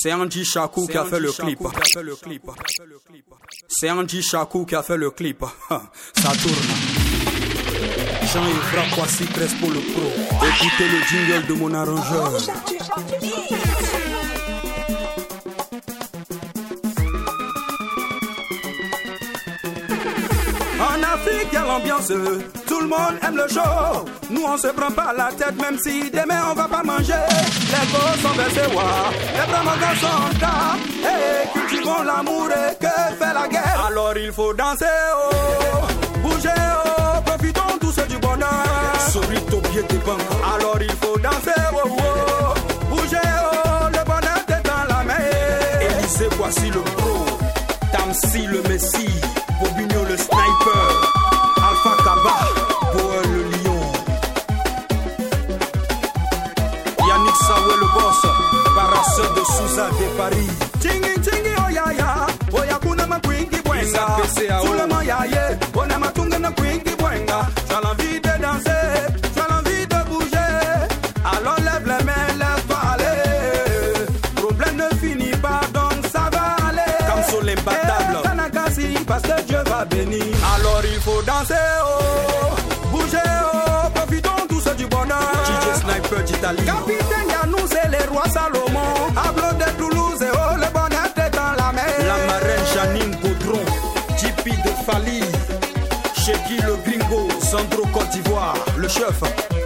C'est Andy Chakou qui a fait le clip. C'est Andy Chakou qui a fait le clip. Ça tourne. Jean-Yves Kwasi Crespo le pro. Écoutez le jingle de mon arrangeur. En Afrique, il y a l'ambiance, tout le monde aime le show. Nous, on se prend pas la tête, même si demain on va pas manger. Les gosses sont versés, les promoteurs sont là. Et cultivons l'amour et que fait la guerre. Alors il faut danser, oh, bouger, oh, profitons tous du bonheur. Solito pied de banque. Alors il faut danser, oh, oh, bouger, oh, le bonheur est dans la main. Élysée, voici le pro, Tamsi le messie. Bobigno le sniper, Alpha Kaba, Boel le lion, Yannick Sawé le boss, Barasseur de Souza de Paris. Tingi tingi oh ya ya, oh ya kuna ma kwingi bwenga. Tout le monde ya ye, on a ma tunga na kwingi bwenga. J'ai l'envie de danser, j'ai l'envie de bouger. Alors lève les mains, laisse-toi aller. Problème ne finit pas, donc ça va aller. Comme sur l'imbattable. Parce que Dieu va bénir. Alors il faut danser, oh, bouger, oh, profitons tous du bonheur. DJ Sniper d'Italie. Capitaine Yanou, c'est les rois Salomon. Hablo de Toulouse et oh, le bonheur est dans la mer. La marraine Janine Baudron, JP de Fali, Cheki le gringo, Sandro Côte d'Ivoire, le chef.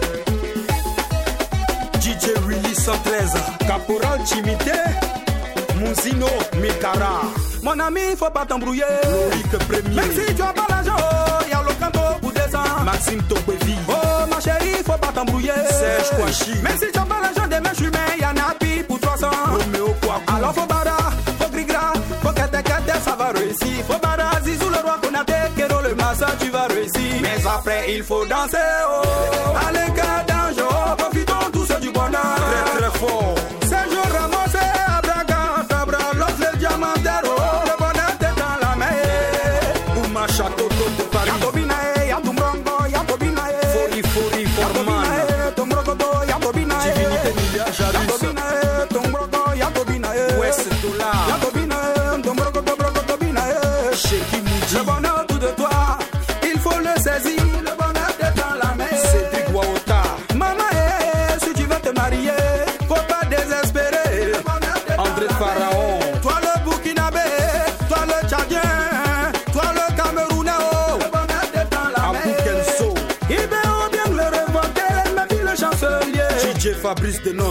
DJ Willy 113, Caporal Chimité, Mouzino Mikara. Mon ami, faut pas t'embrouiller. Même si tu as pas l'argent, y'a le canto pour descendre. Maxime Tokwevi. Oh ma chérie, faut pas t'embrouiller. Serge Kouachi. Même si tu as pas l'argent des mèches humains, y'a Napi pour 300. Roméo Kouakou. Alors faut bada, faut grigra, faut kete, ça va réussir. Faut bada, Zizou le roi Konate, Kero le massa, tu vas réussir. Mais après, il faut danser, oh. Allez, cadange, oh, profitons tous du bonheur. Très très fort. Sergio Ramos et Abraga, Tabra, l'os le diamantero. Château de Paris. Yatobinae, Yatumrongo, Yatobinae. Fori, Forman. Tomrogodo, Yatobinae. Divinité Nilia, Jarus. Yatobinae, Tomrogo, Yatobinae. West Dollar. Yatobinae, Tomrogodo, Brogodobinae. Cheki Moudi. Le bonheur tout de toi, il faut le saisir. Le bonheur est dans la main. Cédric Waota. Maman, si tu veux te marier, faut pas désespérer. André Pharaon. Toi le Burkinabé, toi le Tchadien. DJ Fabrice Denon,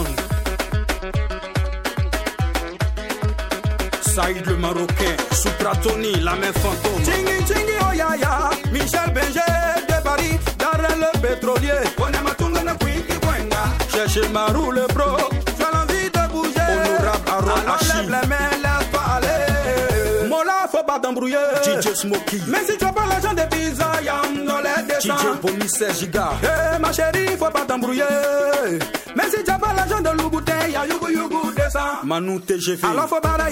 Saïd le Marocain, Soupratoni, la main fantôme. Tingi tingi oh ya ya, Michel Benger de Paris, Darren le pétrolier. Onematunga na kwiki bwenga. Cherchez Marou le pro, tu as l'envie de bouger. Honorable Aaron Hachi. Lève les mains, laisse-toi aller. Mola, faut pas t'embrouiller. DJ Smokey. Mais si tu as pas l'argent des pizzas, yam dans les dessins. DJ Bomi 16 giga. Eh ma chérie, faut pas t'embrouiller. Mais si tu as pas l'argent de l'Ougouté, y'a Yougou descend. Manu TGV. Alors faut barailler,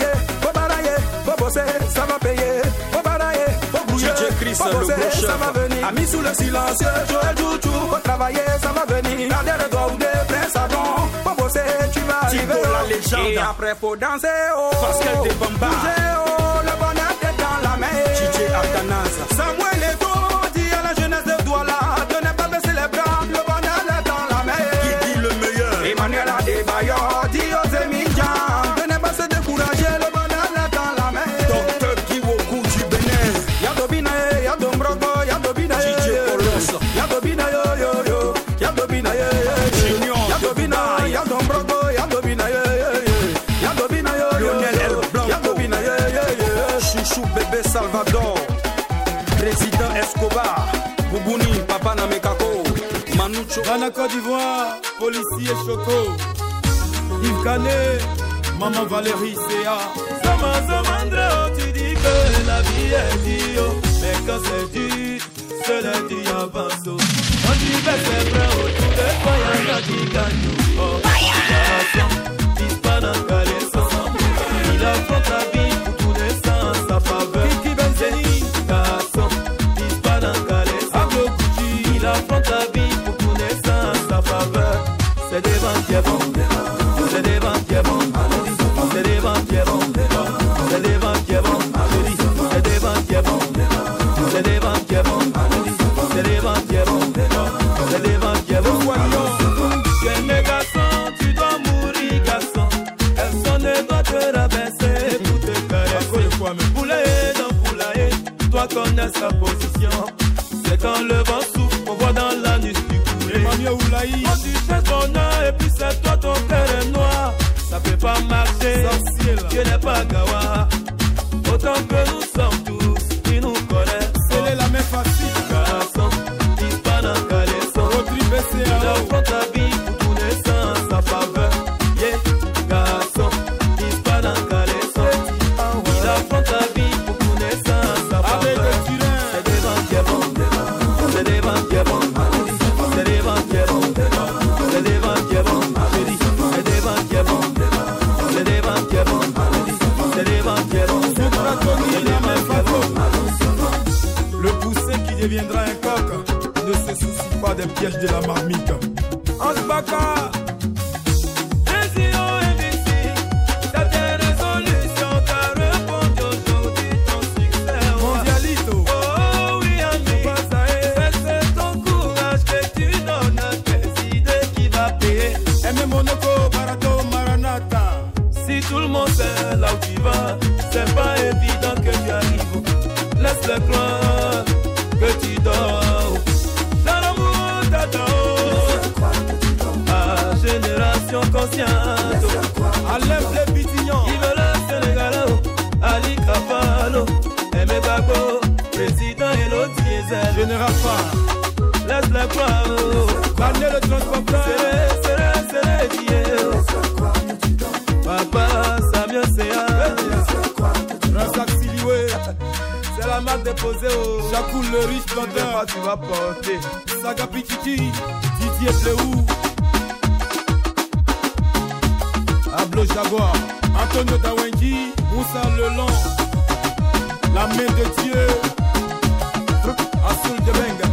faut bosser, ça va payer. Faut barailler, faut bouger, faut bosser, ça va venir. Amis sous le silencieux, Joël Jouchou. Faut travailler, ça va venir. Garder le doigt ou des princes savants. Faut bosser, tu vas arriver. La légende. Et après faut danser, oh. Pascal de Bamba. Bouger, oh, le bonheur est dans la main. DJ Athanase. Samuel Eto, dit à la jeunesse de Douala, de ne pas baisser les bras. Le bonheur est dans la main. Qui dit le meilleur? Emmanuel Adebayor, dit aux Emidjan, de ne pas se décourager, le bonheur est dans la main. Docteur Kiwoku du Bénin. Yadobinae, Yadombrogo, Yadobinae. DJ Polos. Yadobinae, yo yo yo. Yadobinae, Junior. Yadobinae, Yadombrogo, Yadobinae. Yadobinae, Lionel El Blanc. Yadobinae, Chouchou bébé Salvador. Président Escobar. Boubouni, Papa Namekako. Manucho. Dans la Côte d'Ivoire, policier Choco. Yves Canet, Maman Valérie Céa. Zamandro, tu dis que la vie est dure. Mais quand c'est dur, c'est le diabanzo. Quand tu fais ses bras autour de toi, y'a un qui gagne. Oh, garçon, disparaît dans le caleçon. Il affronte la vie pour tous les sens, sa faveur. Kiki Benzeni, garçon, disparaît dans le caleçon. Il affronte la vie pour tous les sens, sa faveur. C'est des vents qui est bon, c'est des vents qui est bon, c'est des vents fera baisser pour te caresser. Poulailler dans poulailler, toi connais sa position. C'est quand le vent souffle, on voit dans la nuit du couler. Quand tu cherches bonheur et puis c'est toi ton cœur est noir, ça peut pas marcher, tu n'es pas gawa. Autant que nous sommes tous, ils nous connaissent. C'est la même facile. Garçon, ils pas dans caleçon. Il affronte ta vie pour tous les sens, sa faveur. Yeah, garçon, ils pas dans caleçon. Il affronte ta vie pour tous les sens, sa faveur. C'est des vents qui est bon, c'est des vents qui est bon, c'est des vents qui est bon, c'est des vents qui est bon, c'est des vents qui est bon, c'est des vents qui est bon, c'est des vents qui est bon. Le poussin qui deviendra un coq ne se soucie pas des pièges de la marmite. Ansbaka. Décision imbécile, c'est tes résolutions, t'as répondu aujourd'hui ton succès. Mondialito. Oh oui ami, c'est ton courage que tu donnes à tes idées qui va payer. Aimez Monaco, Barato, Maranata. Si tout le monde sait là où tu vas, c'est pas évident que tu arrives. Laisse-le croire que tu dors. Dans l'amour t'attends. À génération consciente. Alain Blé Bitignon. Il veut le Sénégalo. Ali Krapalo. Aimé Bago. Président Hello Diesel. Général Fa. Laisse-le croire. Daniel le transporteur. C'est les Papa, Samuel Séa. Razak Siliwe. C'est la marque déposée au Jacoul le riche planteur. Tu vas porter Saga Pichichi. Didier Pléou. Ablo Jaguar. Antonio Dawenji. Moussa Lelon. La main de Dieu. Assoul de Benga.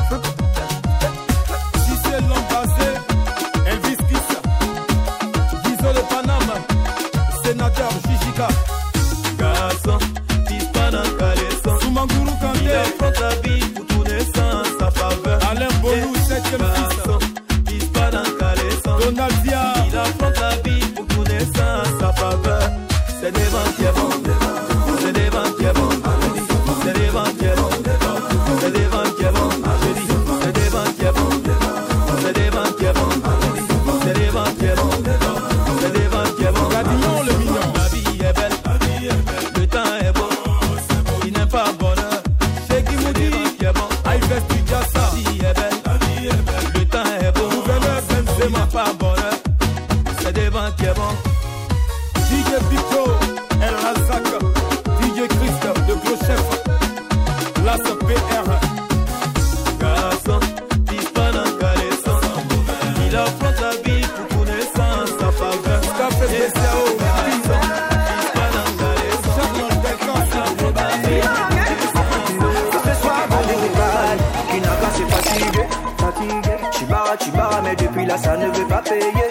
Si c'est l'homme basé. Elvis Kissa. Gizo le Panama. Sénateur Jijika. Garçon, pisse pas dans caleçon. Soumanguru Il Kanté. affronte la vie pour tous les sens, sa faveur. Alain Bolou, 7e Garçon, fils. pisse pas dans caleçon. Donald Dia. Il affronte la vie pour tous les sens, sa faveur. C'est des vents qui est bon, c'est des vents qui est bon, c'est des vents qui est bon, c'est des vents qui est bon, c'est des vents qui est bon, c'est des vents qui est bon, c'est des vents qui est bon, c'est des vents qui est bon. Gadillon le mignon. La vie est belle, le temps est beau, il n'est pas bonheur. Cheikh Moudi. Qui est bon, Aïfes Tudjassa. la vie est belle, le temps est beau, Gouverneur il Benzema. n'est pas bonheur. C'est des vents qui est bon. DJ Victor. El Razak. DJ Christ. Le gros chef. Las PR. Garçon, pisse pas dans caleçon. Il affronte la vie pour tous les sens, sa faveur. Café BCAO. Garçon, pisse pas dans caleçon. Charles Delcan. Il affronte la vie pour tous les sens. Ce soir, on découvre qui n'a qu'à se fatiguer. Chibara, mais depuis là, ça ne veut pas payer.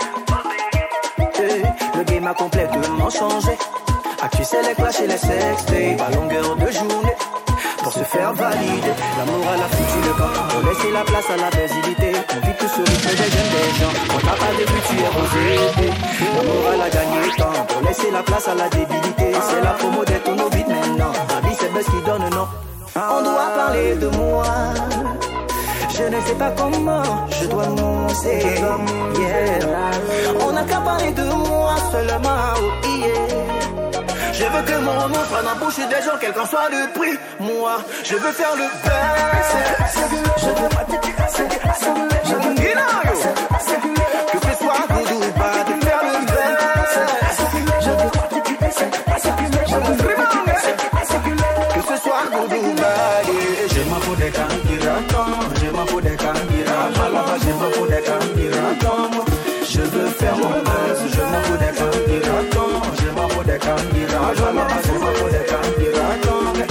Le game a complètement changé. Tu sais les clashs et les sextape à longueur de journée. Pour se faire valider, l'amour à la foutu le camp. Pour laisser la place à la basilité. On vit tout sur rythme des jeunes des gens. Quand t'as pas de but, tu es rosé. L'amour à la gagné le temps. Pour laisser la place à la débilité. C'est la promo des tonneaux vite maintenant. La vie c'est buzz qui donne non. On doit parler de moi. Je ne sais pas comment je dois mousser. Yeah. On n'a qu'à parler de moi seulement. Oh, yeah. Je veux que mon nom prenne en bouche des gens, quel qu'en soit le prix. Moi, je veux faire le best. Je veux que ce soit good ou bad, de faire le best. Que ce soit good ou bad. Je m'en fous des candidats, je m'en fous des candidats. Là-bas, je m'en fous des candidats. Je veux faire mon buzz, je m'en fous des candidats. Je m'en fous des candidats. Là-bas, je m'en fous des candidats.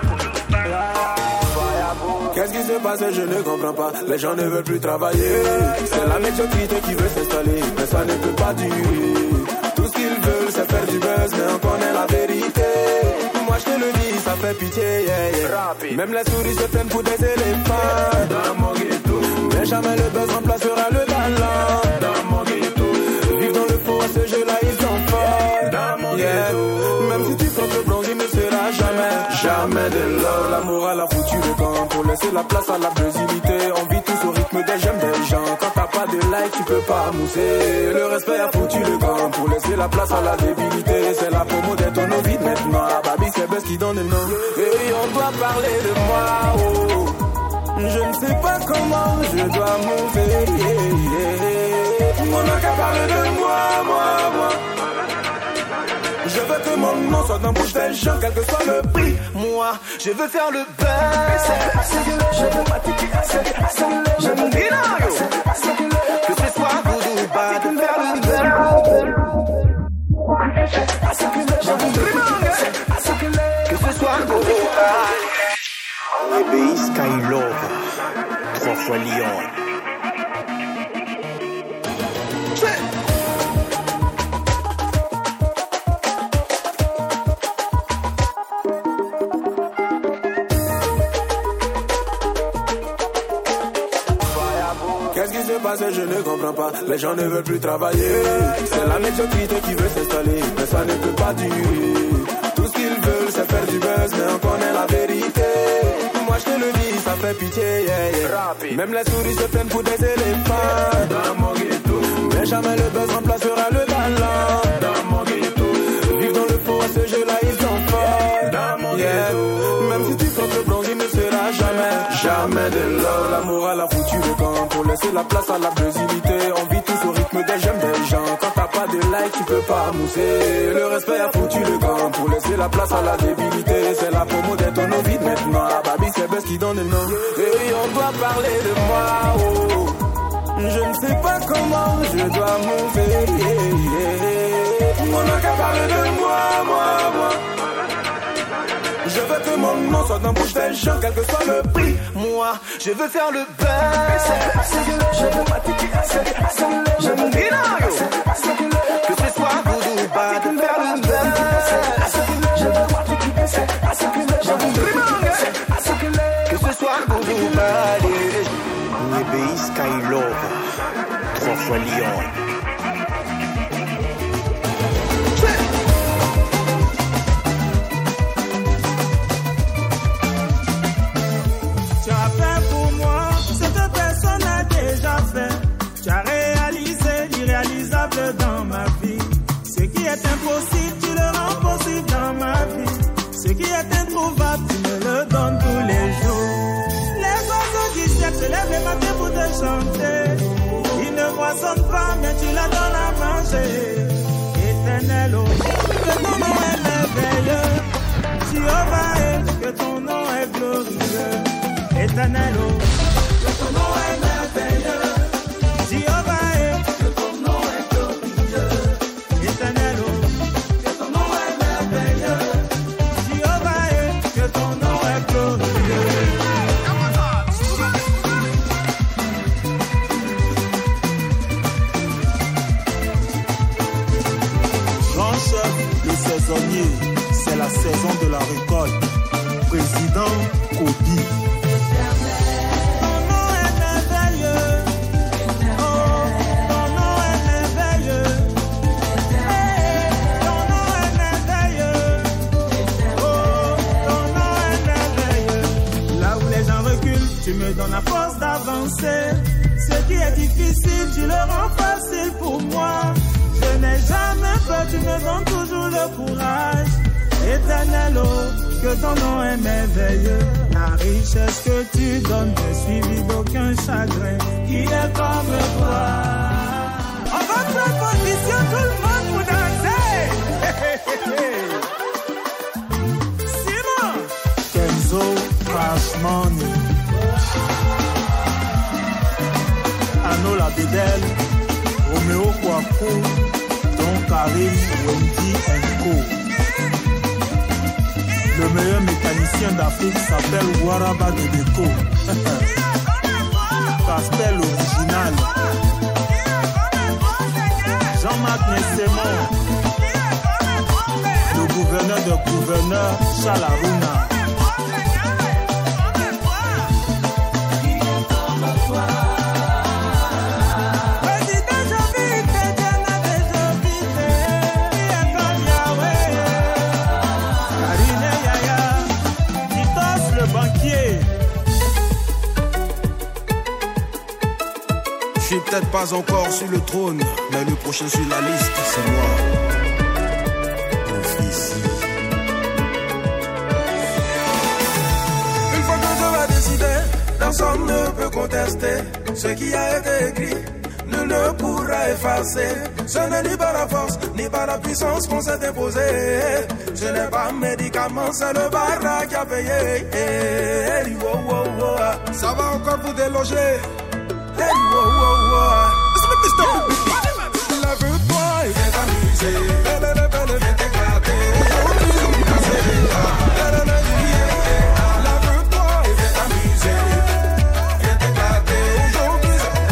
Qu'est-ce qui se passe, je ne comprends pas. Les gens ne veulent plus travailler. C'est la médiocrité qui veut s'installer, mais ça ne peut pas durer. Tout ce qu'ils veulent, c'est faire du buzz, mais on connaît la vérité. Moi je te le dis, ça fait pitié, yeah, yeah. Même les souris se prennent pour des éléphants. Dans mon ghetto, mais jamais le buzz remplacera le talent. Dans mon ghetto, vivre dans le faux, à ce jeu-là, ils sont forts. Dans mon ghetto, La morale a foutu le camp pour laisser la place à la brésilité. On vit tous au rythme des j'aime des gens. Quand t'as pas de like, tu peux pas mousser. Le respect a foutu le camp pour laisser la place à la débilité. C'est la promo des tonneaux vides maintenant. Babi, c'est Best qui donne le nom. Et on doit parler de moi, oh. Je ne sais pas comment je dois monter. On n'a qu'à parler de moi. Je veux que mon nom soit dans la bouche des gens, quel que soit le prix. Moi, je veux faire le buzz. Je veux pratiquer je veux bilingue. Que ce soit good ou bad, faire le buzz. Je veux bilingue. Que ce soit good ou bad. EBI Skylove, 3 fois Lyon. Qu'est-ce qui se passe, je ne comprends pas. Les gens ne veulent plus travailler. C'est la médiocrité qui veut s'installer, mais ça ne peut pas durer. Tout ce qu'ils veulent, c'est faire du buzz, mais on connaît la vérité. Moi je te le dis, ça fait pitié, yeah, yeah. Même les souris se prennent pour des éléphants. Dans mon ghetto, mais jamais le buzz remplacera le talent. Dans mon ghetto, vivre dans le faux, à ce jeu-là ils sont forts. Dans mon ghetto, même si tu comptes le bronze, il ne sera jamais de l'or. La morale a foutu le camp pour laisser la place à la brésilité. On vit tous au rythme des j'aime des gens. Quand t'as pas de like, tu peux pas mousser. Le respect a foutu le camp pour laisser la place à la débilité. C'est la promo des tonneaux vides maintenant. Babi, c'est Best qui donne le nom. Et on doit parler de moi, oh. Je ne sais pas comment je dois monter. On n'a qu'à parler de moi. Je veux que mon nom soit dans la bouche des gens, quel que soit le prix. Moi, je veux faire le buzz. Je veux pratiquer je veux bilingue. Que ce soit good ou bad, faire le buzz. Je veux pratiquer je veux bilingue. Que ce soit good ou bad. EBI Skylove, 3 fois Lyon. Tu as réalisé l'irréalisable dans ma vie. Ce qui est impossible, tu le rends possible dans ma vie. Ce qui est introuvable, tu me le donnes tous les jours. Les oiseaux du ciel se lèvent les matins pour te chanter. Ils ne moissonnent pas, mais tu la donnes à manger. Éternel, oh, que ton nom est merveilleux. Jéhovah, que ton nom est glorieux. Éternel, oh, que ton nom est merveilleux. C'est la saison de la récolte. Président Kobi. Ton nom est merveilleux. Oh, ton nom est merveilleux. Ton nom est merveilleux. Oh, ton nom est merveilleux. Là où les gens reculent, tu me donnes la force d'avancer. Ce qui est difficile, tu le rends facile pour moi. Je n'ai jamais peur, tu me donnes toujours le courage. Éternel, oh, que ton nom est merveilleux. La richesse que tu donnes n'est suivie d'aucun chagrin. Qui est comme toi. On va faire position tout le monde pour danser. Simon Kenzo Cash Money. Ano la Bédel. Roméo Kwaku. Don Karim Wendy Co. Le meilleur mécanicien d'Afrique s'appelle Waraba de Deco. Castel original. Jean-Marc Nessemon. Le gouverneur de gouverneur Charles Aruna. peut-être pas encore sur le trône, mais le prochain sur la liste, c'est moi. Prophétie. Une fois que Dieu va décider, personne ne peut contester. Ce qui a été écrit, nul ne pourra effacer. Ce n'est ni par la force, ni par la puissance qu'on s'est imposé. Ce n'est pas un médicament, c'est le barra qui a payé. Ça va encore vous déloger. Lève-toi et viens t'amuser. Viens t'éclater. Aujourd'hui, lève-toi et viens t'amuser. Viens t'éclater. Aujourd'hui,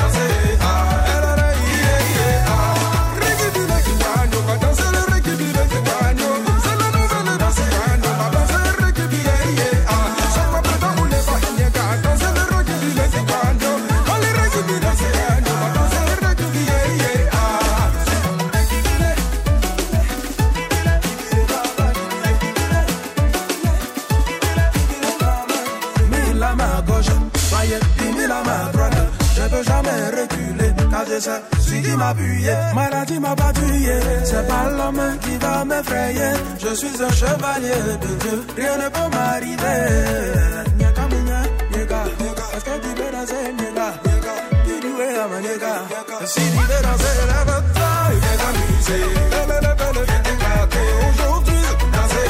celui qui m'a appuyé, maladie m'a pas tué. C'est pas l'homme qui va m'effrayer. Je suis un chevalier de Dieu, rien ne peut m'arriver. Nieka, est-ce que tu veux danser, Nieka? Tu dis oui à ma Nieka. Si tu veux danser, lève-toi et viens t'amuser. Viens t'éclater, aujourd'hui danser.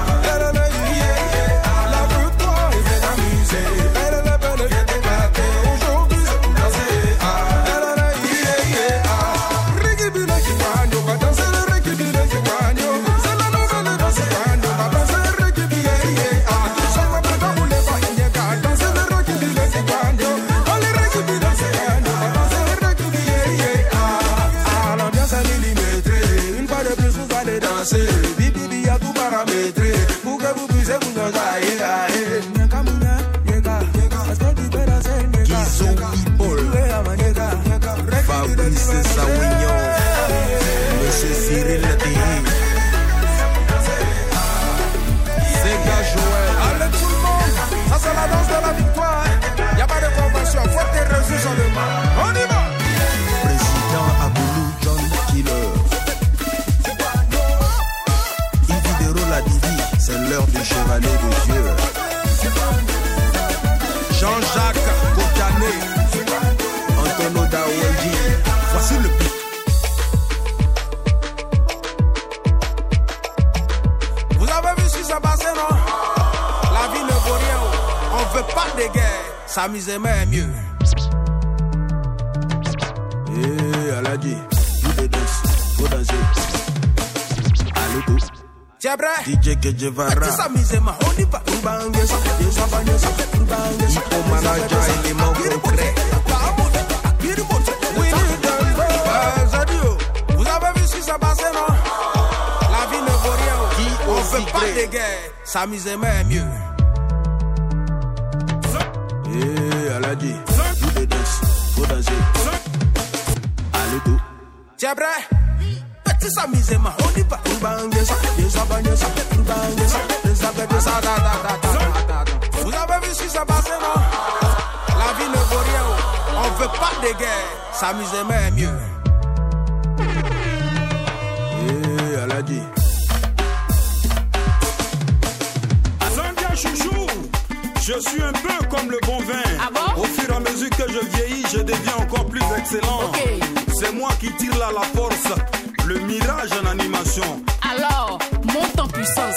Lève-toi et viens t'amuser. Viens t'éclater, aujourd'hui danser. Bibi a tout paramétré pour que vous puissiez vous enjailler. Est-ce que tu peux danser? Gizon People, Fabrice Sawignon, Monsieur Cyril Lati, Sega Joël. Allez tout le monde, ça c'est la danse de la victoire. Y'a pas de convention, faut tes reçus sur le mal. On y va. Président Aboulou John Killer. C'est l'heure du chevalier de Dieu. Jean-Jacques Kokané, Antonio Daouendi. Voici le but. Vous avez vu ce qui s'est passé, non? La vie ne vaut rien. On veut pas de guerre. S'amuser mais mieux. Elle a dit, vous de danse, faut danser. Allez tout. Tiens prêt? DJ Kejevara, Tu s'amuser ma, on y va. Hippo Manager, élément concret. Vous avez vu ce qui s'est passé, non? La vie ne vaut rien. On veut pas de guerre. S'amuser mais mieux. Elle a dit, vous de danse, faut danser. Allez tout. Tiens prêt? Petit s'amuser ma, on y va. Vous avez vu ce qui s'est passé, non? La vie ne vaut rien. On veut pas de guerre. S'amuser mais mieux. Elle a dit. Zandia chouchou, je suis un peu comme le bon vin. Ah bon? Au fur et à mesure que je vieillis, je deviens encore plus excellent. Okay. C'est moi qui tire là la force, le mirage en animation. Alors, monte en puissance.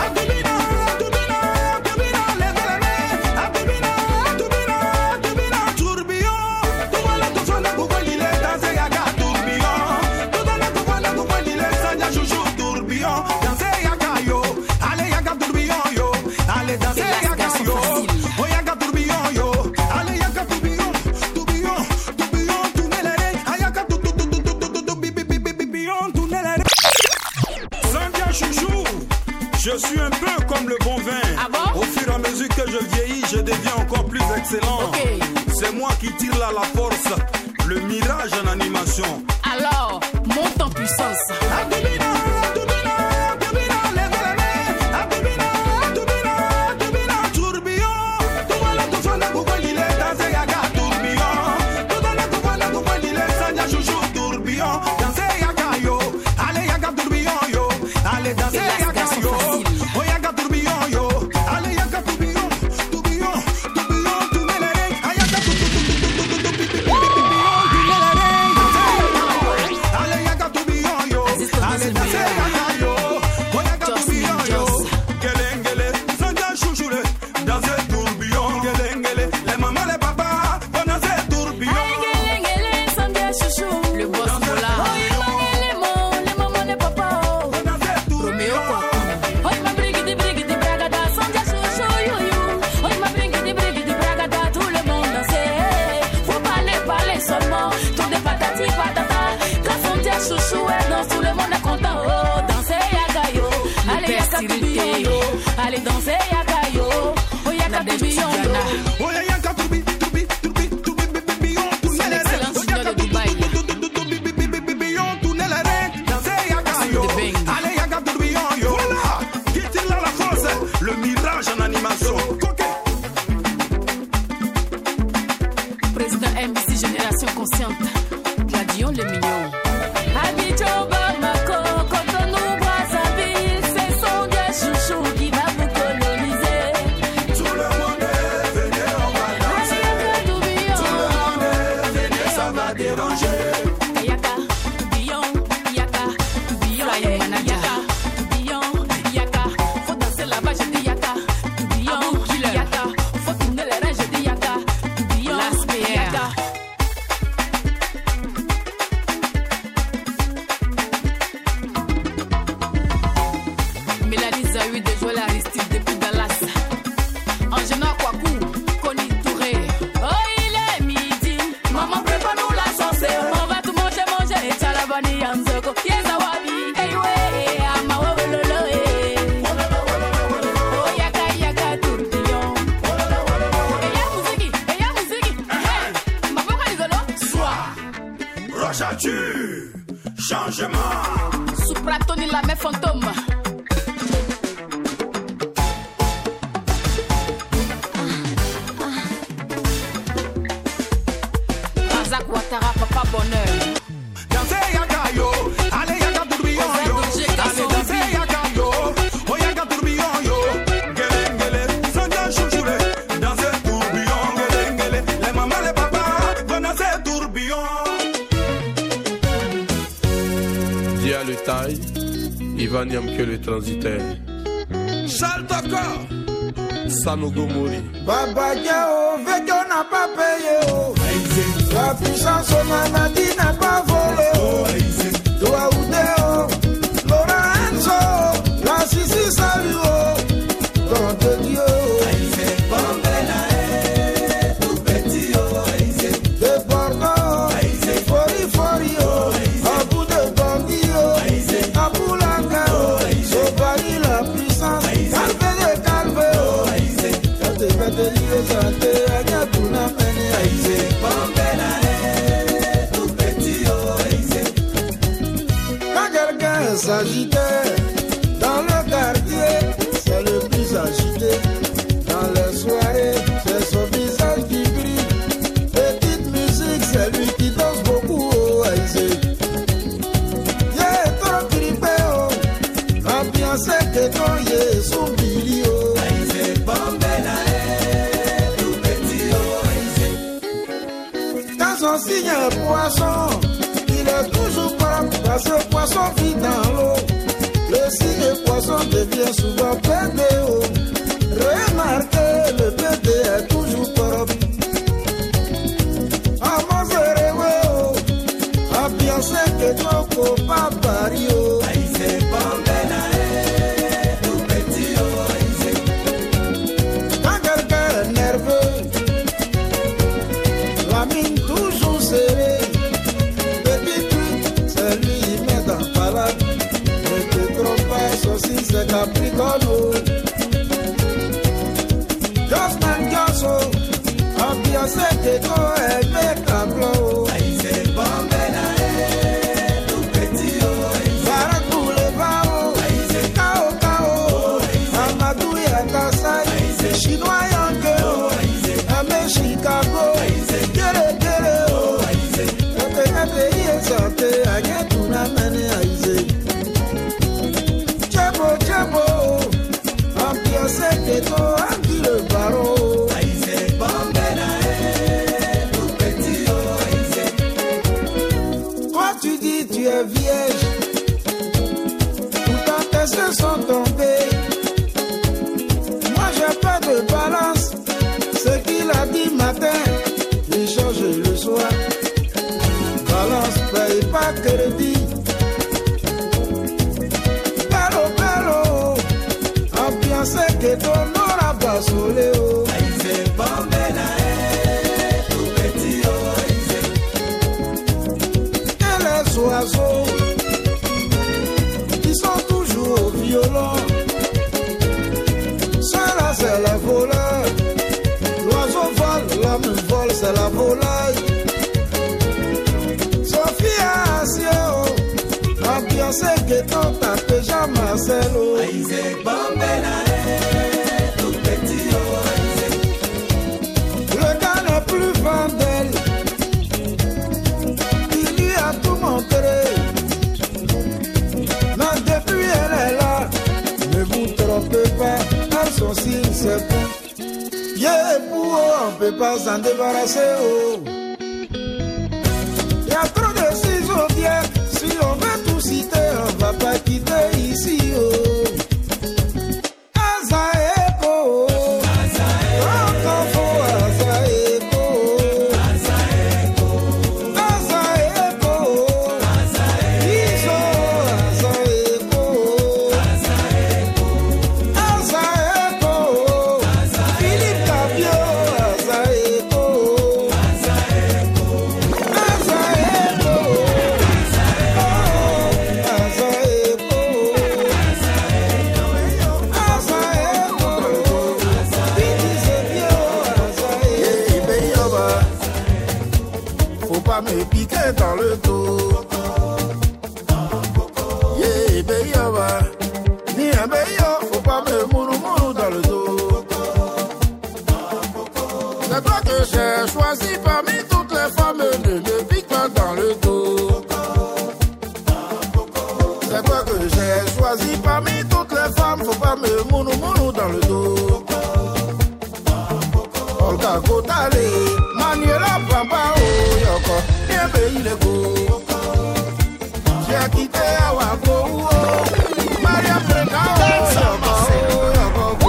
Je suis un peu comme le bon vin. Ah bon? Au fur et à mesure que je vieillis, je deviens encore plus excellent. Okay. C'est moi qui tire là la force, le mirage en animation. Alors, monte en puissance. Allez danser yaka yo, oh yaka tourbillon yo, oh yaka tourbillon, c'est l'excellence junior de Dubaï. Tournez les règles, danser yaka yo, allez yaka tourbillon yo, quittez là la force, le mirage en animation. Président MBC Génération Consciente, Gladion le mignon. Abidjan, Bamako, Cotonou, Brazzaville, ce sont des chouchous qui va vous coloniser. Tout le monde est venu, on va danser. Tout le monde est venu, ça va déranger. Yaka, tourbillon, yaka, tourbillon, yaka, tourbillon, yaka. Faut danser là-bas, je dis yaka, tourbillon, yaka. Faut tourner les reins, je dis yaka, tourbillon, yaka. Mélanie Zahui de Joël Aristide depuis Dallas. Angena Kwaku, Connie Touré. Oh, il est midi. Maman, prépare-nous la sauce. On va tout manger, manger. Et Tchalabani, Yanzoko. Yezawabi. Hey, ouais. Ama, wololo, eh. Oh, yaka, yaka, tourbillon. Et y'a musique. Hey, ma pourquoi rigolo? Soit. Rochature. Changement. Soupratoni, la mère fantôme. Razak Ouattara, papa bonheur. Dansez yaka yo, allez yaka tourbillon yo, allez dansez yaka yo, oh yaka tourbillon yo, gele gele, sanja chouchoule, dansez tourbillon, gele gele, les mamans les papas, vont danser tourbillon. Dia le taille, Ivan Yamke le transitaire. Charles Dakar, Sanogo Mori. Baba Diao, Védio n'a pas payé. La puissance au Mamadi n'a pas volé. Toi ou Déo, Lorenzo, la Sissi Saluo, Don de Dieu. Tout petit, de Bordeaux, Fori, à bout de Bandio, à Boulanga, Sobali la puissance, calme, quand tu vas te dire santé, à Gatouna, s'agitait dans le quartier, c'est le plus agité. Dans les soirées, c'est son visage qui brille. Petite musique, c'est lui qui danse beaucoup. Y'a trop grippé, ambiance que ton yé son bilio. Quand on signe un poisson, il est toujours propre parce que poisson vit dans l'eau. Le signe poisson devient souvent pédéo. Remarquez, le pédé est toujours propre. Amon zéréo, ambiance que ton copain pario. Quand quelqu'un est nerveux, la mine toujours serrée. Aussi c'est Capricorno. Josman Josso, ambiance que toi et mes tableaux. Baracou le bao, Kao, Amadou Yatasai, Chinois Yankeo, Amé Chicago, Kere, Kate santé, Agatuna Mane Aïsé. Keto Andy le baron. Aïsé, Bambela, tout petit, oh, Aïsé. Toi tu dis tu es vierge, pourtant tes seins sont tombés. Moi j'ai pas de balance, ce qu'il a dit matin, il change le soir. Balance paye pas crédit. Bello, bello, ambiance que ton aura bassolé. Aïsé, Bambela, tout petit, oh, Aïsé. Et les oiseaux, ils sont toujours violents. Cela c'est la voleur. L'oiseau vole, l'homme vole, c'est la volaille. Sophia Asio, ambiance que ton tape jamais Marcelo. Aïsé, Bambela, tout petit, oh, Aïsé. Le gars n'est plus vandel, il lui a tout montré. Mais depuis elle est là, ne vous trompez pas, elles sont c'est pour. Yeah, pour on peut pas s'en débarrasser. Oh. Y a trop de ciseaux bien, si on veut tout citer, on va pas quitter ici. Oh. Azaeko, Azaeko, Azaeko, Azaeko, Azaeko, Iso, Azaeko, Azaeko, Philippe Capio, Azaeko, Azaeko, Azaeko, faut pas me piquer dans le dos. Yeah, baby, ni un baby, faut pas me mourou dans le dos. C'est toi que j'ai choisi parmi toutes les femmes, ne me pique pas dans le dos. C'est toi que j'ai choisi parmi toutes les femmes, faut pas me mourou dans le dos. Olga Kotale, Manuela Papa, oh yoko, bien pays le go. J'ai quitté Awako, oh, Maria Preka, oh yoko,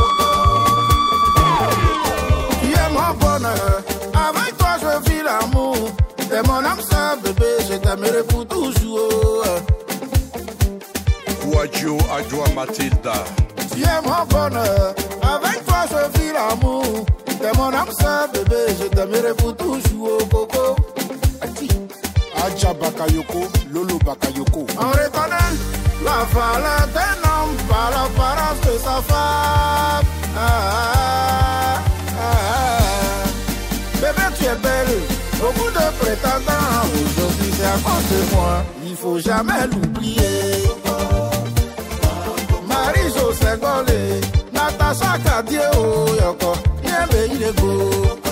tu es mon bonheur, avec toi je vis l'amour. T'es mon âme sœur, bébé, je t'aimerai pour toujours. Wadjo Adjoa Matilda. Tu es mon bonheur, avec toi je vis l'amour. T'es mon âme sœur, bébé, je t'aimerai pour toujours, Coco. Adja Bakayoko, Lolo Bakayoko. On reconnaît la valeur d'un homme par l'apparence de sa femme. Bébé, tu es belle, beaucoup de prétendants. Aujourd'hui, c'est à cause de moi, il faut jamais l'oublier. Marie-Jo Segolé, Natacha Kadio, Yoko, Yembe Ilego,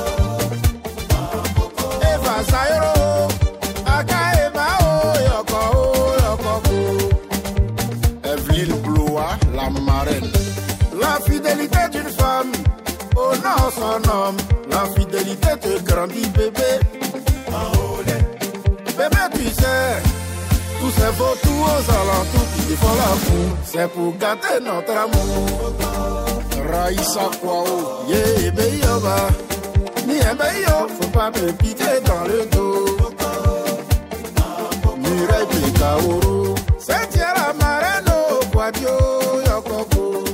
Eva Zairo, Akaema, Yoko, Evelyne Blois, la marraine. La fidélité d'une femme honore son homme. La fidélité te grandit, bébé. Bébé, tu sais, tous ces vautours aux alentours qui défendent la boue, c'est pour gâter notre amour. Raïssa Kwao, Yeah, Beyoba, ni un Beyo, faut pas me piquer dans le dos. Mireille Pikaouro, c'est la marraine au Quadio, Yokoko.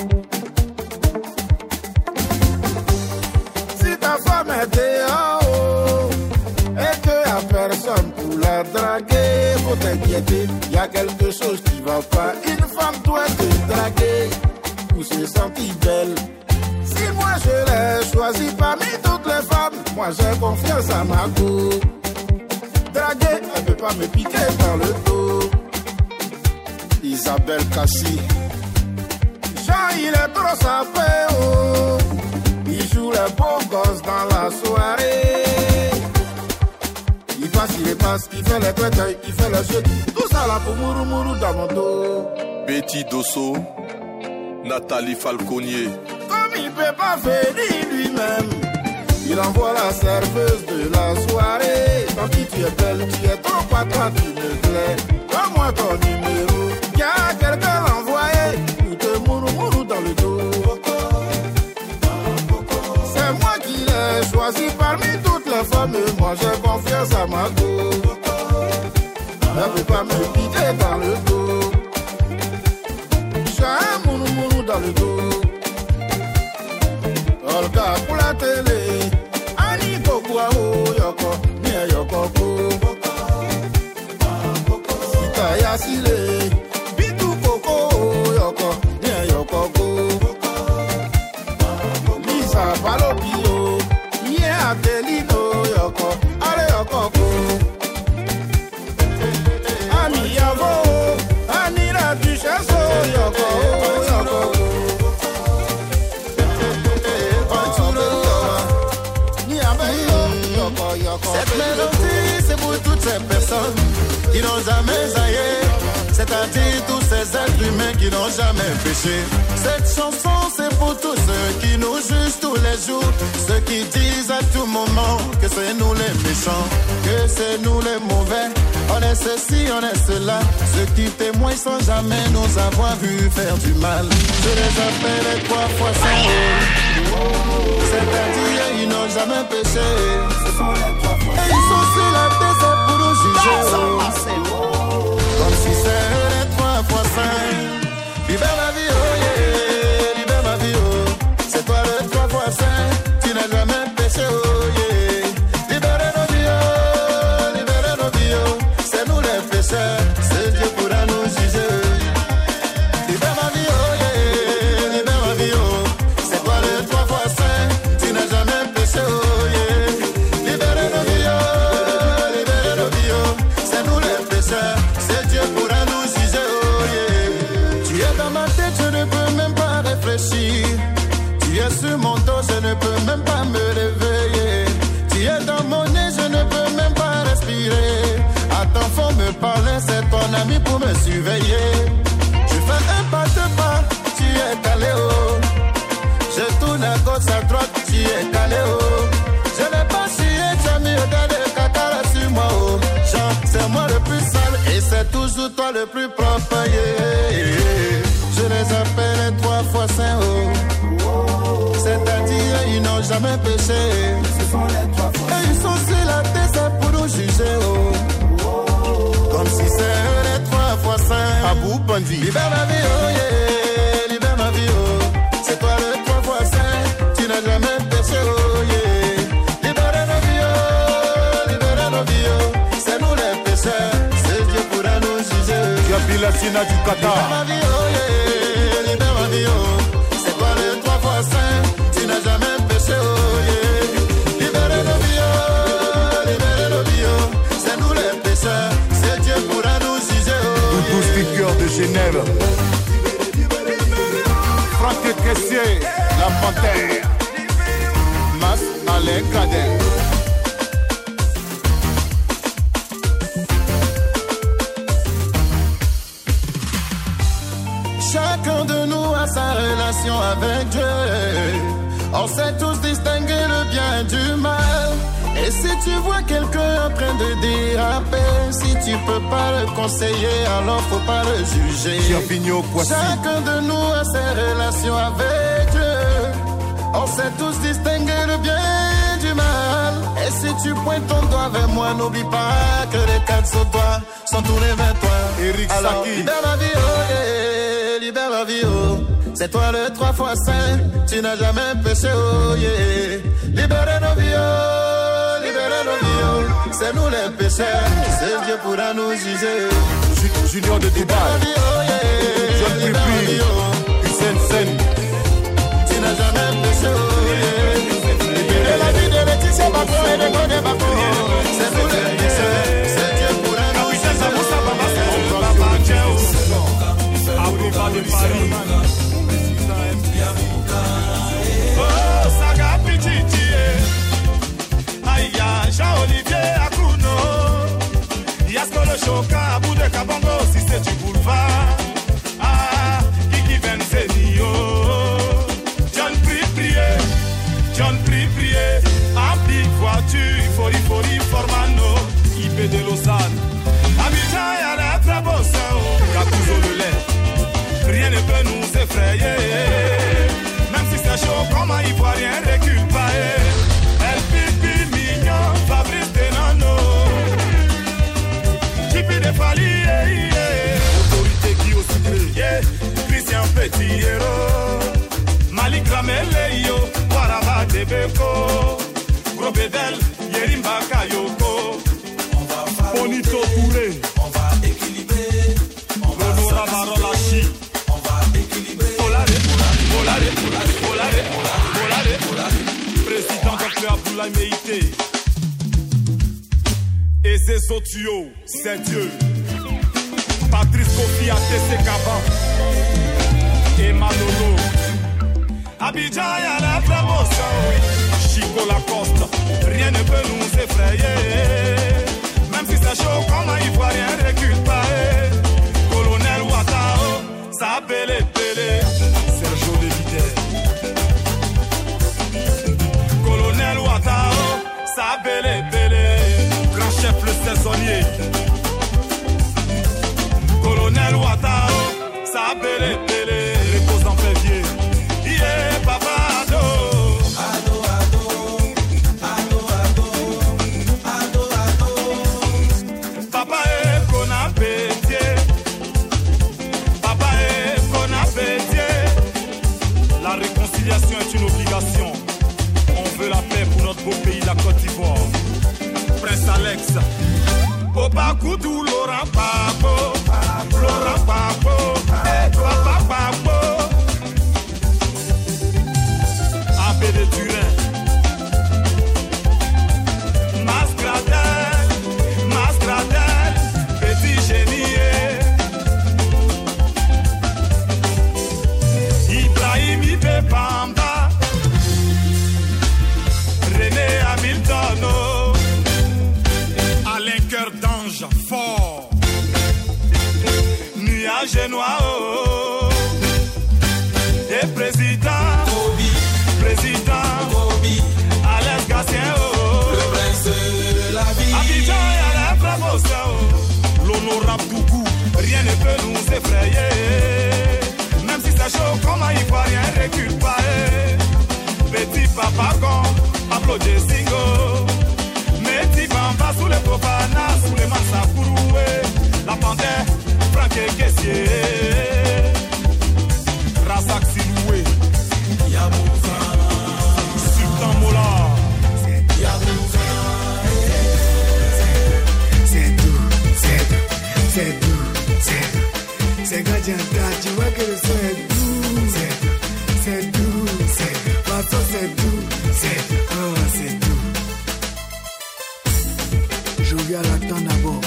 Si ta femme est dehors et que y'a personne pour la draguer, faut t'inquiéter, y'a quelque chose qui va pas. Une femme doit te draguer pour se sentir belle. Si moi je l'ai choisi parmi toutes les femmes, moi j'ai confiance à ma go. Draguer, elle peut pas me piquer dans le dos. Isabelle Kassi. Jean, il est trop sapé, oh. Il joue les beaux gosses dans la soirée. Il passe, il repasse, il fait les têtes, il fait les yeux. Tout ça là pour mourou mourou dans mon dos. Betty Dosso. Nathalie Falconier. Comme il peut pas venir lui-même, il envoie la serveuse de la soirée. Tant pis, tu es belle, tu es trop patron, tu me plais. Donne-moi ton numéro, y'a quelqu'un l'envoyé. Ou te mourou dans le dos. C'est moi qui l'ai choisi parmi toutes les femmes. Moi j'ai confiance à ma go. Ne peut pas me piquer dans le dos. J'ai un mourou dans le dos. Olga pour la télé. Ani Boku ao yoko, mie yoko ko. Sita yasile, bitu koko yoko, mie yoko ko. Lisa Palopio, mie Adelino yoko, ale yoko ko. Ami Yavo, Ani la Duchesse yoko, yoko ko. Cette mélodie, c'est pour toutes ces personnes qui n'ont jamais aillé. C'est-à-dire tous ces êtres humains qui n'ont jamais péché. Cette chanson, c'est pour tous ceux qui nous jugent tous les jours. Ceux qui disent à tout moment que c'est nous les méchants, que c'est nous les mauvais. On est ceci, on est cela. Ceux qui témoignent sans jamais nous avoir vu faire du mal. Je les appelle les 3 fois saints. C'est-à-dire ils n'ont jamais péché. Et ils sont sur la tête pour nous juger. Comme si c'est les 3 fois saints. Libère ma vie, oh yeah. Libère ma vie, oh. C'est toi le 3 fois saint. Tu n'as jamais péché, oh yeah. Libère nos vies, oh. Libère nos vies, oh. C'est nous les pécheurs. C'est Dieu pourra nous juger. Libère ma vie, oh yeah. Libère ma vie, oh. C'est toi le 3 fois saint. Tu n'as jamais péché, oh yeah. Libère nos vies, oh. Libère nos vies, oh. C'est nous les pécheurs. C'est Dieu pourra nous juger, oh yeah. Tu es dans ma tête, je ne peux même pas réfléchir. Tu es sur mon dos, je ne peux même pas me réveiller. Tu es dans mon nez, je ne peux même pas respirer. À ton fond me parler, c'est ton ami pour me surveiller. Je fais un pas, 2 pas, tu es calé, oh. Je tourne à gauche, à droite, tu es calé, oh. Je n'ai pas chié, tu as mis au de caca là sur moi, oh. Jean, c'est moi le plus sale et c'est toujours toi le plus propre, yeah. Je les appelle les 3 fois saints, oh. C'est-à-dire ils n'ont jamais péché. Et ils sont sur la tête, c'est pour nous juger, oh. Comme si c'est les 3 fois saints. Abou Bandi. Libère ma vie, oh yeah. Libère ma vie, oh. C'est toi le 3 fois saint. Tu n'as jamais péché, oh yeah. Libère nos vies, oh. Libère nos vies, oh. C'est nous les pécheurs. C'est Dieu pourra nous juger. Kabila Sina du Qatar. Libère ma vie, oh yeah. Libère ma vie, oh. C'est toi le 3 fois saint. Tu n'as jamais péché, oh yeah. Libère nos vies, oh. Libère nos vies, oh. C'est nous les pécheurs. C'est Dieu pourra nous juger, oh yeah. 12 figures de Genève. Franck Caissier, la panthère. Mas Alain Cadet. Chacun de nous a sa relation avec Dieu. On sait tous distinguer le bien du mal. Et si tu vois quelqu'un en train de déraper, si tu peux pas le conseiller, alors faut pas le juger. Chacun de nous a ses relations avec Dieu. On sait tous distinguer le bien du mal. Et si tu pointes ton doigt vers moi, n'oublie pas que les 4 sur toi sont tous les 23. Eric alors, Saki. libère ma vie, oh yeah. Libère ma vie, oh. C'est toi le 3 fois saint. Tu n'as jamais péché, oh yeah. Libère nos vies, oh. Libère nos vies, oh. C'est nous les pécheurs. C'est Dieu pourra nous juger. Junior de Dubaï. John Pipi. Hussein Sen. Tu n'as jamais péché, oh yeah. Libère la vie de Laetitia Bako et de Godé Bako. C'est nous les pécheurs. C'est Dieu pourra nous juger. De Paris. Oh, Saga Pichichi, Aïe, Jean-Olivier Akuno, Yasko le Choka, Abou de Kabongo, si c'est du boulevard. Ah, Kiki Benzeni, oh. Yero, Malik Ramele yo, Waraba Debeko, Gros Bedel, Yerimba Kayoko. Bonito Touré, on va équilibrer. Honora Barolachi, on va équilibrer. Olare, Président Dr. Abdoulaye Meïté. Et ses autres tuyaux, c'est Dieu. Patrice Kofi A.T.C. Kaban et Manolo. Abidjan y'a la promotion. Chico Lacoste, rien ne peut nous effrayer. Même si c'est chaud comme un ivoirien, recule pas. Colonel Ouattao, ça pélé pélé. Sergio Léviter. Colonel Ouattao, ça pélé pélé. Grand chef le saisonnier. Colonel Ouattao, ça pélé pélé. Repose en février. Yeah, papa ado. Ado, ado, ado, ado, ado, ado. Papa est qu'on a pétié. Papa est qu'on a pétié. La réconciliation est une obligation. On veut la paix pour notre beau pays, la Côte d'Ivoire. Prince Alex. Opa Koudou, Laurent Papo. Laurent Papo. Papa Papo. Abbé de Turin. Mascradel, petit génie. Ibrahim Ibé Bamba. René Hamilton. Alain Cœur d'Ange fort. Nuage noir. Et président. Alex Gatien, le prince de la vie. Abidjan y'a la promotion. L'honorable Dougou, rien ne peut nous effrayer. Même si c'est chaud comme un ivoirien, recule pas. Petit papa con, Pablo Jessingo. Métis Bamba sous les profanas, sous les Mansakouroué. La panthère, Franck et Kessier. Razak Siloué. Yaboufa. Sultan Mola. C'est gardien tu vois que le son est doux. C'est doux, façon c'est doux. C'est doux. Je viens l'attendre d'abord.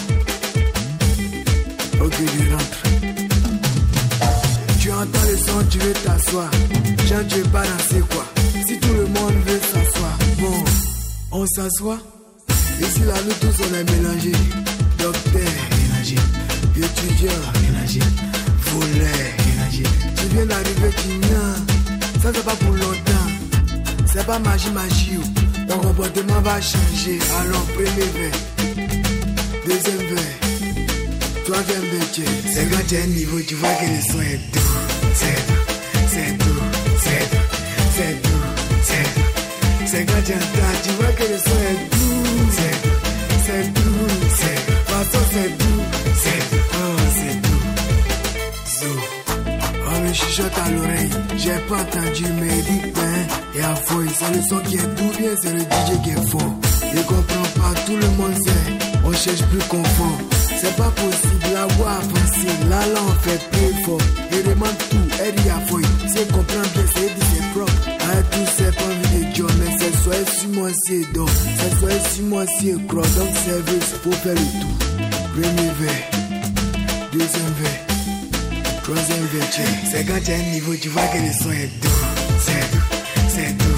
Ok, je rentre. Tu entends le son, tu veux t'asseoir. Jean, tu veux pas danser quoi? Si tout le monde veut s'asseoir, bon, on s'assoit. Ici là, nous tous on est mélangés. Docteur, mélangé. Étudiant, mélangé. Voleur, mélangé. Tu viens d'arriver, tu viens. Ça c'est pas pour longtemps. C'est pas magie. Ton comportement va changer. Alors, premier verre. Deuxième verre. Troisième verre. C'est quand tu as un niveau, tu vois que le son est doux. C'est doux. C'est quand tu entends, tu vois que le son est doux. C'est doux. Façon c'est doux. C'est doux. Zou. On me chuchote à l'oreille. J'ai pas entendu, mais il dit et à fouille. C'est le son qui est doux, bien c'est le DJ qui est fort. Je comprends pas, tout le monde sait. On cherche plus confort. C'est pas possible, la voix avancée. La langue fait plus fort. Il demande tout, elle dit à fouille. Si elle comprend bien, c'est dit c'est propre. Tout c'est pas envie de Dieu, mais c'est soit si moi c'est donc. C'est soit si moi c'est croix. Donc service, faut faire le tout. Premier verre, deuxième verre, troisième verre. C'est quand tu as un niveau, tu vois que le son est doux. C'est doux.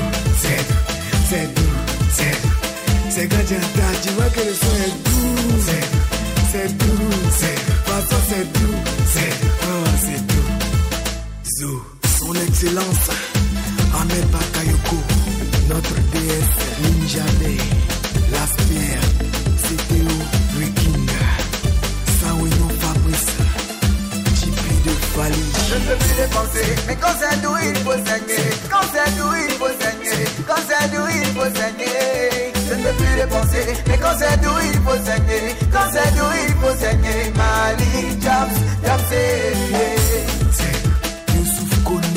C'est quand tu entends, tu vois que le son est doux. C'est doux. Façon c'est doux. C'est doux. Zou, son excellence. Ahmed Bakayoko, notre déesse Ninja Day, Las Pierres, CTO, Wikinga, Sawino Fabrice, Tipi de Fali. Je ne peux plus dépenser, mais quand c'est doux il faut saigner. Quand c'est doux il faut saigner. Quand c'est doux il faut saigner. Je ne peux plus dépenser, mais quand c'est doux il faut saigner. Quand c'est doux il faut saigner. Mali, Japs, C'est Youssouf Kone.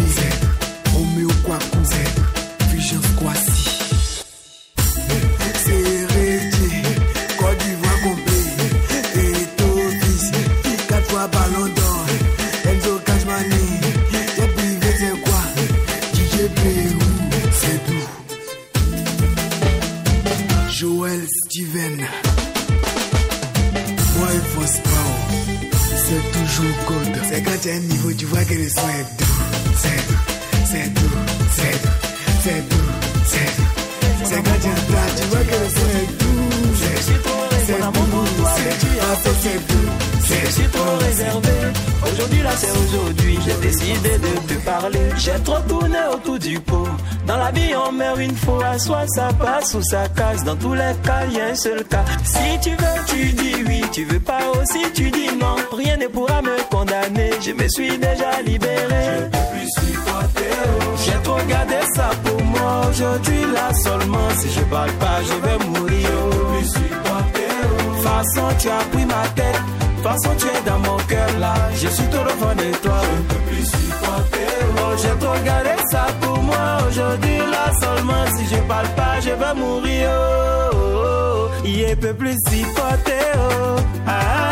c'est un niveau, tu vois que le son est doux. C'est doux, c'est doux, c'est doux, c'est doux, c'est doux. C'est quand tu entends, tu vois que le son est doux. Je suis trop réservé, mon amour pour toi, mais tu as fait c'est doux. Je suis trop réservé. Aujourd'hui, là, c'est aujourd'hui. J'ai décidé de te parler. J'ai trop tourné autour du pot. Dans la vie, on meurt une fois. Soit ça passe ou ça casse. Dans tous les cas, il y a un seul cas. Si tu veux, tu dis oui. Tu veux pas aussi, tu dis non. Rien ne pourra me condamner. Je me suis déjà libéré. Je ne peux plus supporter. J'ai trop gardé ça pour moi. Aujourd'hui, là seulement. Si je parle pas, je vais mourir. Je ne peux plus supporter. Façon, tu as pris ma tête. Façon, tu es dans mon cœur là. Je suis trop loin de toi. Je ne peux plus supporter. Oh, j'ai trop gardé ça pour moi. Aujourd'hui, là seulement. Si je parle pas, je vais mourir. Oh, oh, oh. Il ne peut plus supporter. Oh, ah,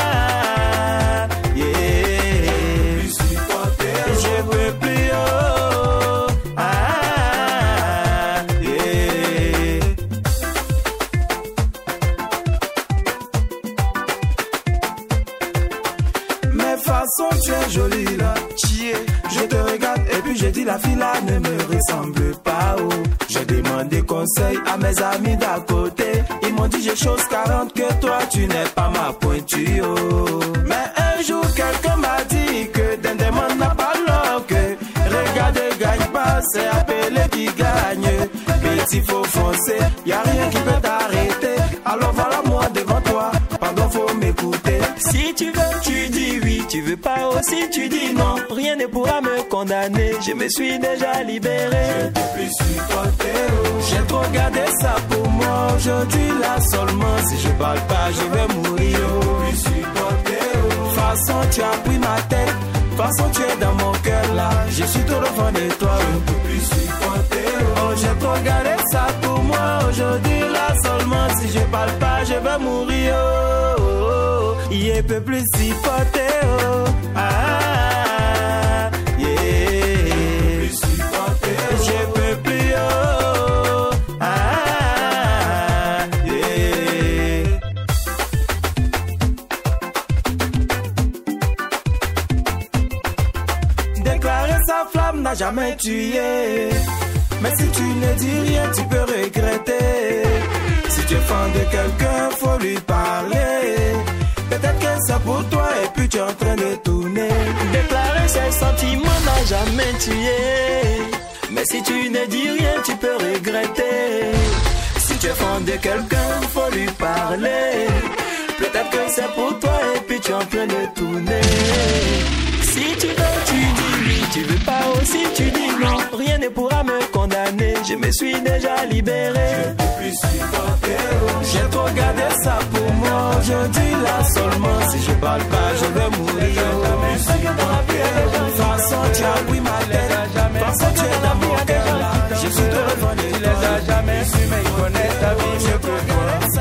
yeah. Je peux plus. Oh, ah, yeah. Mais façon, tu es jolie là. Je te regarde et puis je dis la fille là ne me ressemble pas. Oh. J'ai demandé conseil à mes amis d'à côté. Ils m'ont dit j'ai chose 40 que toi tu n'es pas ma pointure. Oh. Mais un jour quelqu'un m'a dit que d'un demande n'a pas l'or que regarder gagne pas, c'est appelé qui gagne. Petit faut foncer, y a rien qui peut t'arrêter. Alors voilà moi devant toi, pardon faut m'écouter. Si tu veux tu dis oui, tu veux pas aussi tu dis non. Rien ne pourra me condamner, je me suis déjà libéré. Je ne peux plus supporter. J'ai trop gardé ça pour moi. Aujourd'hui là seulement, si je parle pas je vais mourir. Je ne peux plus supporter. Façon tu as pris ma tête. Façon tu es dans mon cœur là. Je suis trop loin de toi. Je ne peux plus supporter. Oh, j'ai trop gardé ça pour moi. Aujourd'hui là seulement, si je parle pas je vais mourir. Oh, oh, oh. Il ne peut plus supporter. Oh, ah, yeah. Je peux plus. Oh, ah, yeah. Déclarer sa flamme n'a jamais tué. Mais si tu ne dis rien, tu peux regretter. Si tu es fan de quelqu'un, faut lui parler. Peut-être que c'est pour toi et puis tu es en train de tourner. Déclarer ses sentiments n'a jamais tué. Mais si tu ne dis rien, tu peux regretter. Si tu es fan de quelqu'un, faut lui parler. Peut-être que c'est pour toi et puis tu es en train de tourner. Si tu veux, tu dis oui. Tu veux pas aussi, tu dis non. Rien ne pourra me condamner. Je me suis déjà libéré. Je ne peux plus supporter. J'ai trop gardé ça pour moi. Aujourd'hui là seulement, si je parle pas, je vais mourir. De toute façon, tu as pris ma tête. De toute façon, tu es dans mon cœur là. Je suis trop loin de toi. Tu les as jamais su, mais ils connaissent ta vie mieux que toi.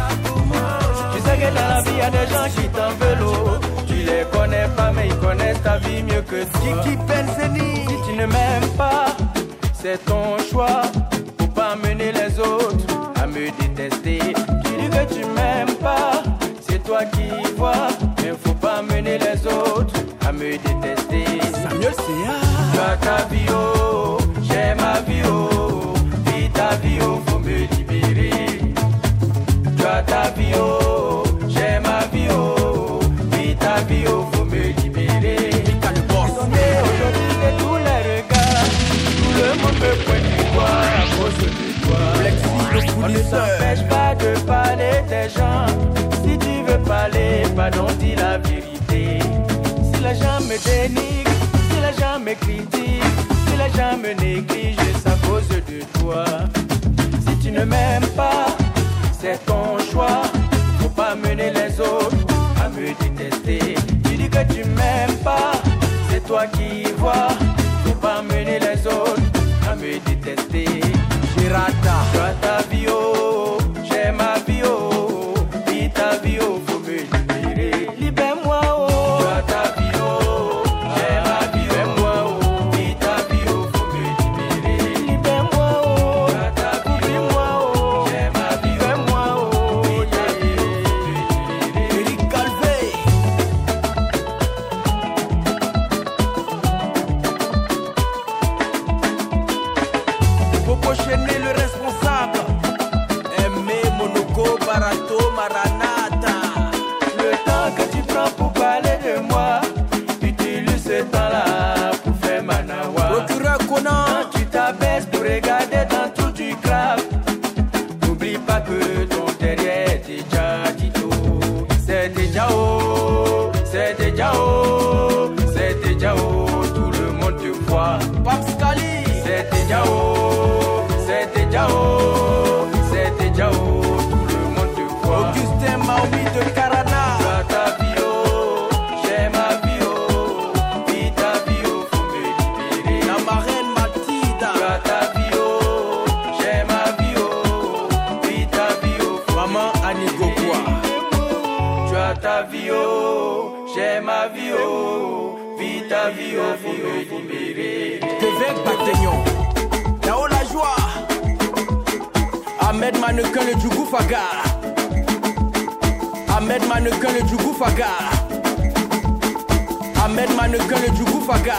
Tu sais que dans la vie, il y a des gens qui t'en veulent. Tu les connais pas, mais ils connaissent ta vie mieux que toi. Si tu ne m'aimes pas, c'est ton choix. Faut pas mener les autres à me détester. Tu dis que tu m'aimes pas, c'est toi qui vois. Mais faut pas mener les autres à me détester. Samuel C.A. Tu as ta vie, oh, j'ai ma vie, oh. Vis ta vie, oh, faut me libérer. Tu as ta vie, oh, j'ai ma vie, oh. Vis ta vie, oh, faut me libérer. Aujourd'hui, de tous les regards, tout le monde me pointe du doigt à cause de toi. On ne s'empêche pas de parler des gens. Si tu veux parler, pardon, dis la vérité. Si les gens me dénigrent, si les gens me critiquent, si les gens me négligent, c'est à cause de toi. Si tu ne m'aimes pas, c'est ton choix. Faut pas mener les autres à me détester. Tu dis que tu m'aimes pas, c'est toi qui vois. Faut pas mener les autres à me détester. Girata, tu as ta vie, oh, j'ai ma vie, oh. Vis ta vie, oh, faut me libérer. Libère-moi, oh. Tu as ta vie, oh, j'ai ma vie, libère-moi, oh. Vis ta vie, oh, faut me libérer. Libère-moi, oh. Tu as ta vie, oh, j'ai ma vie, libère-moi, oh. Vis ta vie, oh, faut me libérer. Eric Calvé. enchaîner le responsable. Aimé, Monoko, Barato, Maranata. Le temps que tu prends pour parler de moi, utilise ce temps-là pour faire manawa. Procureur Conan, quand tu t'abaisses pour regarder dans tout du crap, n'oublie pas que ton derrière est déjà Tito. C'est déjà haut, c'est déjà haut, c'est déjà haut, tout le monde te voit. Papscali, c'est déjà haut, c'est déjà haut, c'est déjà haut, tout le monde te voit. Augustin Maui de Carana. Ta bio, j'ai ma bio, vis ta bio, faut me libérer. La marraine Mathilda. Ta bio, j'ai ma bio, vis ta bio, maman Annie Gogoua. Tu as ta bio, j'ai ma bio, vis ta bio, faut me libérer. Évêque Bategnon, Nao la joie. Ahmed Mannequin le Djougou Faga. Ahmed Mannequin le Djougou Faga. Ahmed Mannequin le Djougou Faga.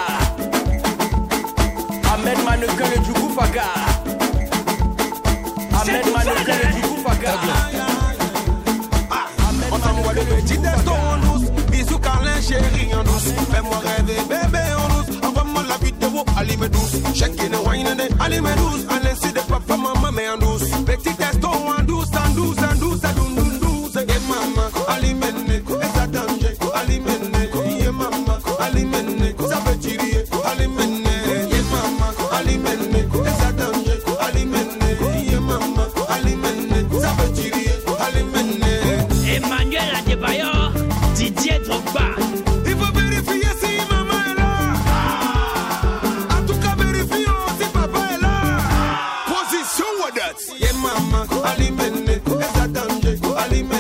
Ahmed Mannequin le Djougou Faga. Ahmed Mannequin le Djougou Faga. On t'envoie le petit destin en douce. Bisous Carlin chéri en douce. Fais-moi rêver bébé en douce. Envoie-moi la vidéo, allez douce. Chacun est wine and allez douce. À l'insu de papa, maman, mais en douce. Petit destin en douce, en douce, en douce, en douce. Et maman, alimene, et ça danger, alimene, et maman, alimene, ça peut tirer, alimene, et maman, alimene, et ça danger, alimene, et maman, alimene, ça peut tirer, alimene. Emmanuel Adebayor, Didier Drogba. Il faut vérifier si maman est là. En tout cas, vérifions si papa est là. Position what that? Et maman, alimene, et ça danger, alimene.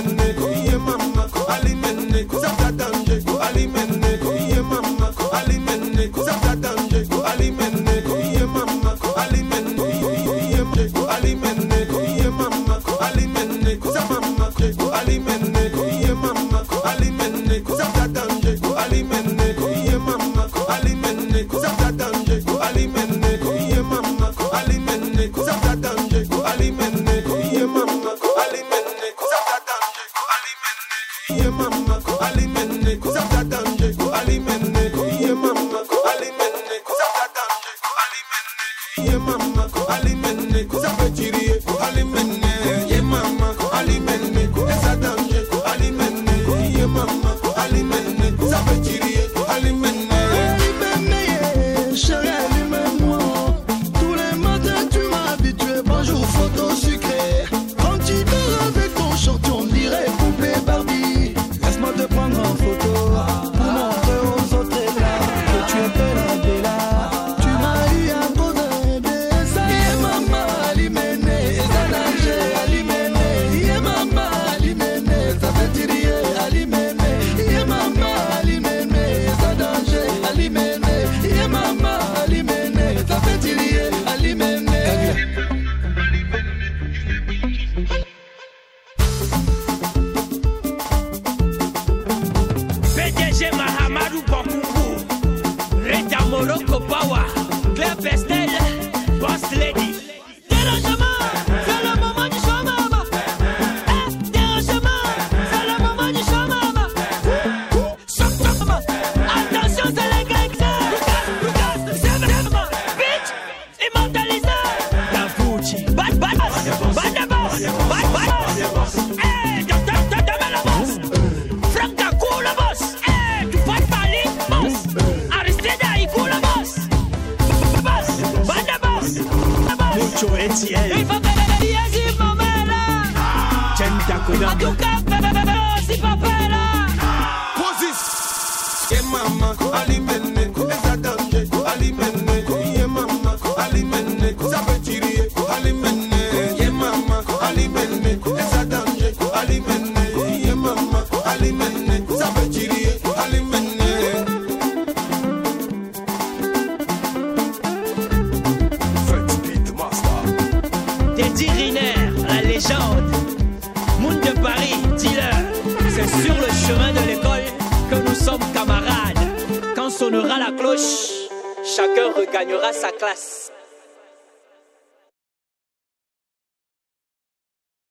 Sonnera la cloche, chacun regagnera sa classe.